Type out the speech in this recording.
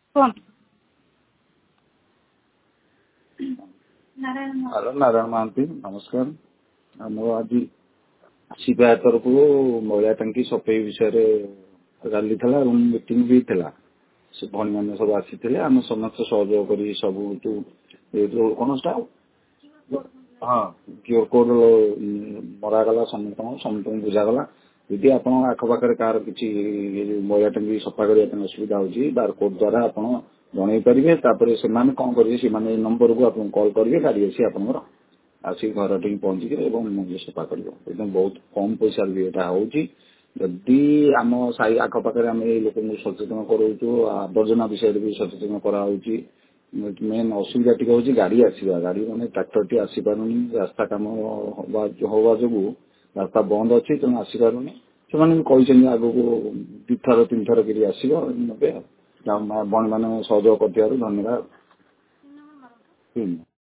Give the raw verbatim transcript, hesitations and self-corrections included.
କୁହନ୍ତୁ। ହ୍ୟାଲୋ ନାରାୟଣ ମହାନ୍ତି ନମସ୍କାର। ଆମର ଆଜି ସିପାହୀ ତରଫରୁ ମଇଳା ଟାଙ୍କି ସଫେଇ ବିଷୟରେ ରାଲି ଥିଲା ଏବଂ ମିଟିଂ ବି ଥିଲା। ସେ ଭଉଣୀମାନେ ସବୁ ଆସିଥିଲେ ଆମେ ସମସ୍ତେ ସହଯୋଗ କରି ସବୁ ଯୋଉ କଣ ସେଟା ହଁ କ୍ୟୁଆର କୋଡ୍ ମରାଗଲା ସମସ୍ତଙ୍କୁ ସମସ୍ତଙ୍କୁ ବୁଝାଗଲା। ଯଦି ଆପଣଙ୍କ ଆଖପାଖରେ କାହାର କିଛି ମଇଳା ଟାଙ୍କି ସଫା କରିବା ପାଇଁ ଅସୁବିଧା ହେଉଛି ବାରକୋଡ୍ ଦ୍ୱାରା ଆପଣ ଜଣେଇ ପାରିବେ। ତାପରେ ସେମାନେ କଣ କରିବେ ସେମାନେ ଏଇ ନମ୍ବରକୁ ଆପଣଙ୍କୁ କଲ୍ କରିବେ ଗାଡ଼ି ଆସି ଆପଣଙ୍କର ଆସିକି ଘର ଠିକି ପହଞ୍ଚିବେ ଏବଂ ସଫା କରିବ। ଏଥିପାଇଁ ବହୁତ କମ୍ ପଇସାରେ ବି ଏଇଟା ହେଉଛି। ଯଦି ଆମ ସାହି ଆଖପାଖରେ ଆମେ ଏଇ ଲୋକଙ୍କୁ ସଚେତନ କରାଉଛୁ ଆବର୍ଜନା ବିଷୟରେ ବି ସଚେତନ କରାହେଉଛି। ମେନ୍ ଅସୁବିଧା ଟିକେ ହେଉଛି ଗାଡ଼ି ଆସିବା ଗାଡ଼ି ମାନେ ଟ୍ରାକ୍ଟରଟି ଆସିପାରୁନି ରାସ୍ତା କାମ ହବା ଯୋଗୁଁ ରାସ୍ତା ବନ୍ଦ ଅଛି ତେଣୁ ଆସିପାରୁନି। ସେମାନେ ବି କହିଛନ୍ତି ଆଗକୁ ଦୁଇଥର ତିନିଥର କରି ଆସିବ ନେବେ। ଭଉଣୀମାନେ ସହଯୋଗ କରିଥିବାରୁ ଧନ୍ୟବାଦ।